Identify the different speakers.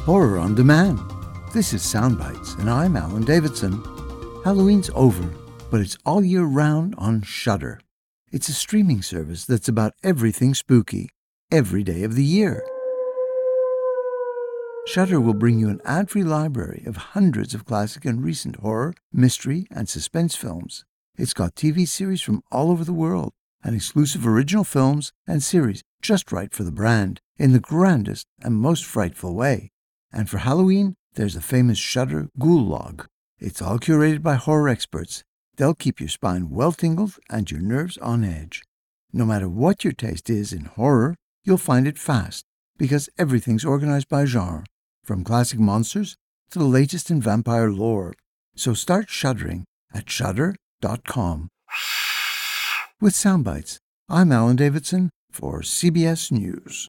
Speaker 1: Horror on Demand. This is Soundbites, and I'm Alan Davidson. Halloween's over, but it's all year round on Shudder. It's a streaming service that's about everything spooky, every day of the year. Shudder will bring you an ad-free library of hundreds of classic and recent horror, mystery, and suspense films. It's got TV series from all over the world, and exclusive original films and series just right for the brand, in the grandest and most frightful way. And for Halloween, there's the famous Shudder Ghoul Log. It's all curated by horror experts. They'll keep your spine well-tingled and your nerves on edge. No matter what your taste is in horror, you'll find it fast, because everything's organized by genre, from classic monsters to the latest in vampire lore. So start shuddering at shudder.com. With Soundbites, I'm Alan Davidson for CBS News.